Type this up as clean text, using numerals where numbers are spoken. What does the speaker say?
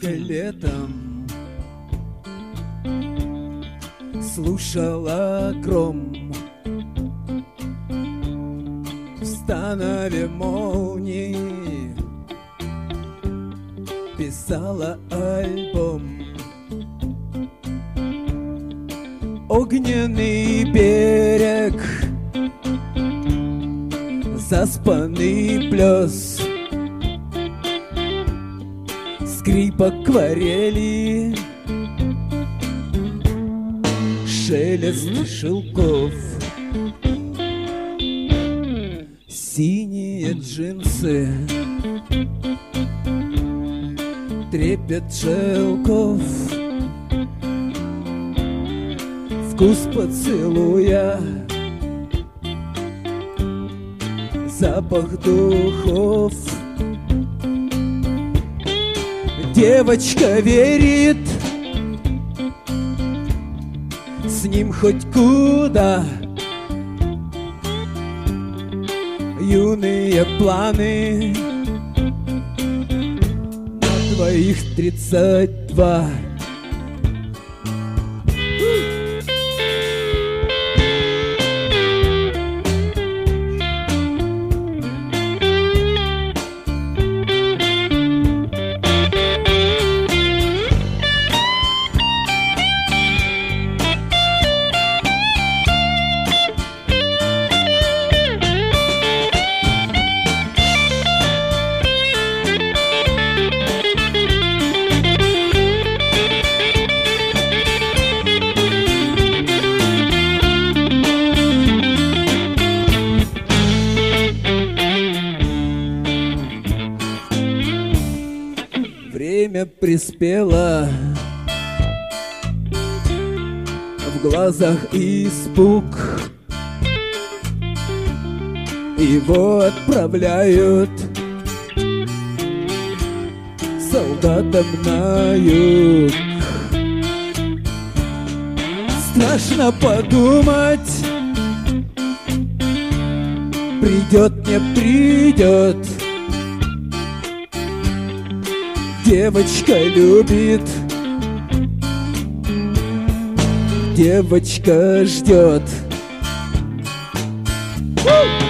девочка летом слушала гром в станове молнии, писала альбом. Огненный берег, заспанный плес, скрип акварели, шелест шелков, синие джинсы, трепет шелков, вкус поцелуя, запах духов. Девочка верит, с ним хоть куда. Юные планы на твоих 32. Время приспело, в глазах испуг. Его отправляют солдатам на юг. Страшно подумать, придет, не придет. Девочка любит, девочка ждет.